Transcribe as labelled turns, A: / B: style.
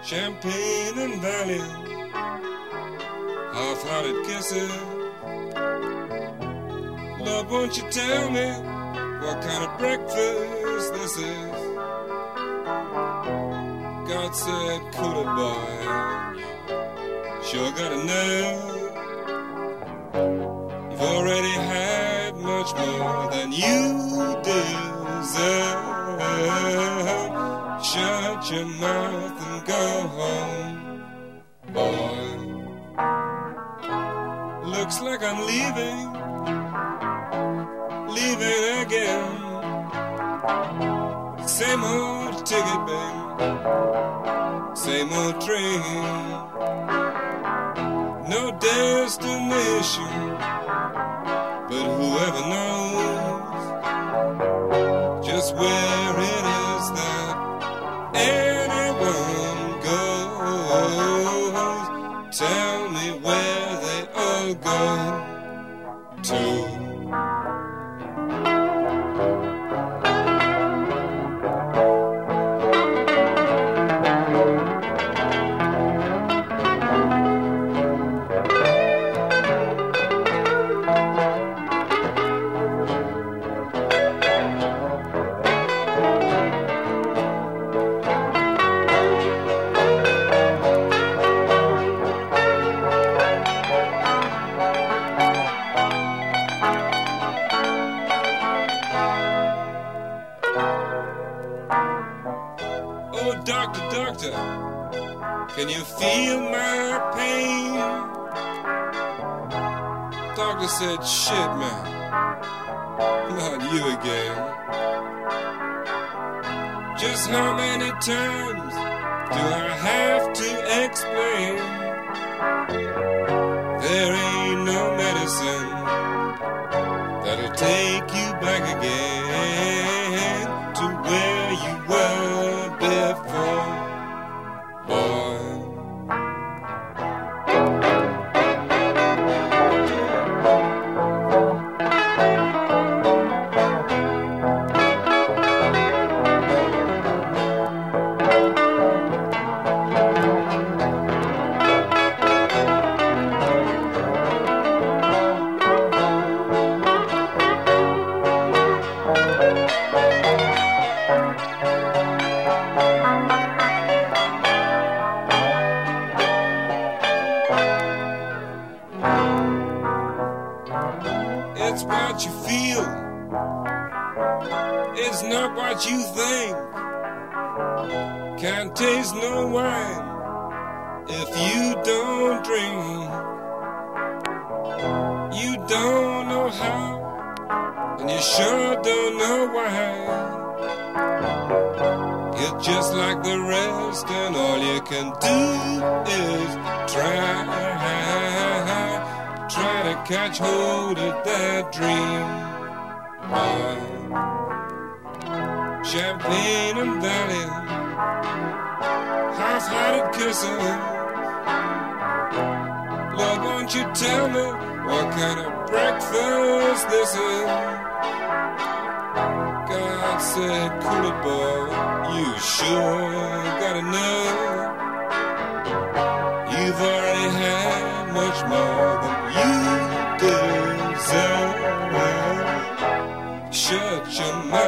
A: champagne and Valium, half-hearted kisses. Love, won't you tell me what kind of breakfast this is? God said, cool it, boy, sure got a nerve. You've already had much more than you deserve. Shut your mouth and go home, boy. Looks like I'm leaving again. Same old ticket, babe, same old train. No destination, but whoever knows just where it is that anyone goes. Tell me where they all go to. Oh, doctor, doctor, can you feel my pain? Doctor said, shit, man, not you again. Just how many times do I have to explain? There ain't no medicine that'll take you back again to where you were before, boy. It's what you feel, it's not what you think. Can't taste no wine if you don't drink. You don't know how, and you sure don't know why. You're just like the rest, and all you can do is try to catch hold of that dream. Champagne and Valium, half-hearted kissing. Love, won't you tell me what kind of breakfast this is? God said, cool it, boy, you sure gotta know. You've already had much more than you deserve. Shut your mouth.